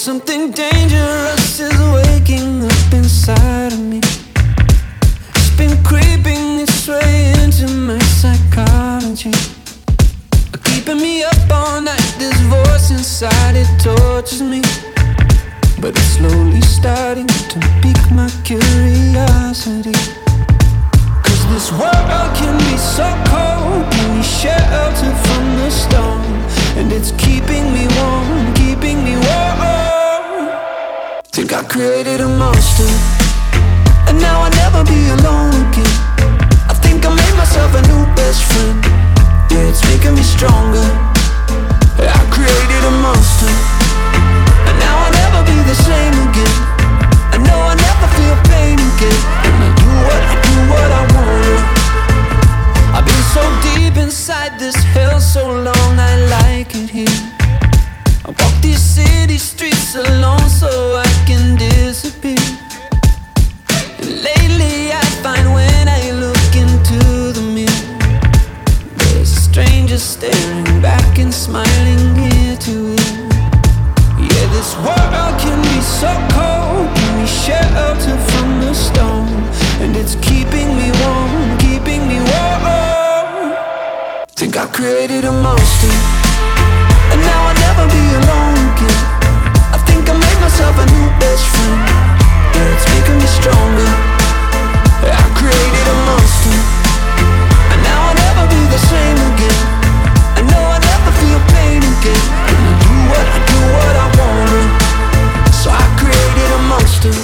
Something dangerous is waking up inside of me. It's been creeping its way into my psychology, keeping me up all night. This voice inside, it tortures me, but it's slowly starting to pique my curiosity. Cause this world can be so cold, can be sheltered from the storm, and it's keeping me warm, keeping me warm. Think I created a monster, and now I'll never be alone again. I think I made myself a new best friend. Yeah, it's making me stronger. I created a monster, and now I'll never be the same again. I know I'll never feel pain again, and I do what I wanna. I've been so deep inside this hell so long, I like it here. I walk these city streets alone so I can disappear. And lately I find when I look into the mirror, there's a stranger staring back and smiling ear to ear. Yeah, this world can be so cold, can be sheltered from the storm, and it's keeping me warm, keeping me warm. Think I created a monster, and now I'll never be alone again. I think I made myself a new best friend. Yeah, it's making me stronger. I created a monster, and now I'll never be the same again. I know I'll never feel pain again, and I do what I wanna. So I created a monster.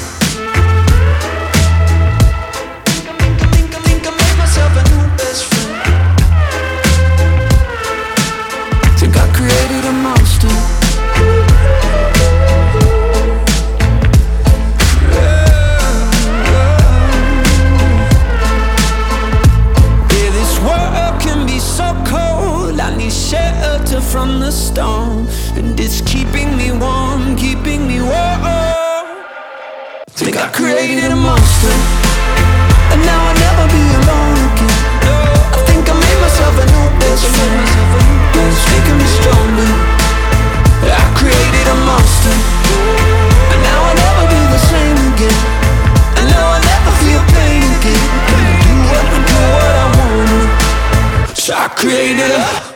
Think I made myself a new best friend. Think I created a monster. Yeah, this world can be so cold. I need shelter from the storm, and it's keeping me warm, keeping me warm. Think I created a monster, and now I'll never be alone again. I think I made myself a new best friend. It's making me stronger. I created a monster, and now I'll never be the same again. I know I'll never feel pain again. I do what I wanna. So I created a